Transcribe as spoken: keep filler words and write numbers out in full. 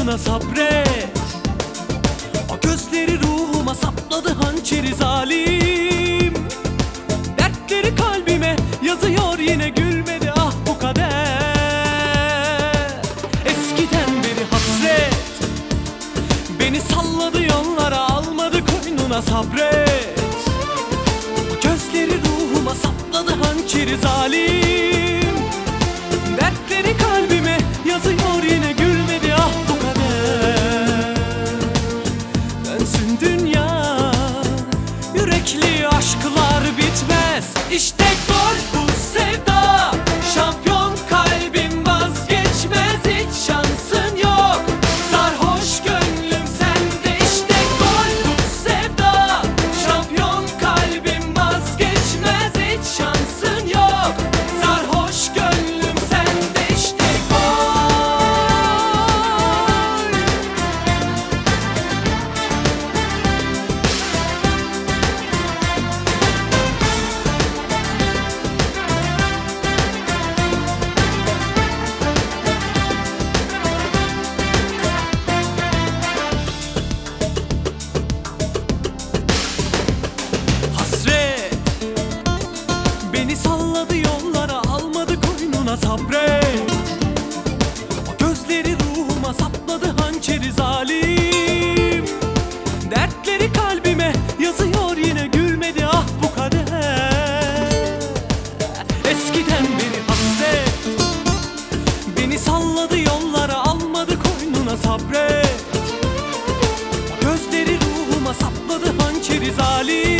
koynuna sabret. O gözleri ruhuma sapladı hançeri zalim. Dertleri kalbime yazıyor yine, gülmedi ah bu kader. Eskiden beri hasret beni salladı yollara, almadı koynuna sabret. O gözleri ruhuma sapladı hançeri zalim. Dertleri kalbime yazıyor yine, gülmedi ah bu kader. Dönsün dünya, yürekli aşklar bitmez. İşte gol bu sevda, şampiyon kalbim vazgeçmez. Hiç şansın yok, sarhoş gönlüm sende. İşte gol bu sevda, şampiyon kalbim vazgeçmez. Hiç şansın yok, sarhoş gönlüm sende. İşte hasret beni salladı yollara, almadı koynuna sabret. O gözleri ruhuma sapladı hançeri zalim. Dertleri kalbime yazıyor yine, gülmedi ah bu kader. Eskiden beri hasret beni salladı yollara, almadı koynuna sabret. O gözleri ruhuma sapladı hançeri zalim.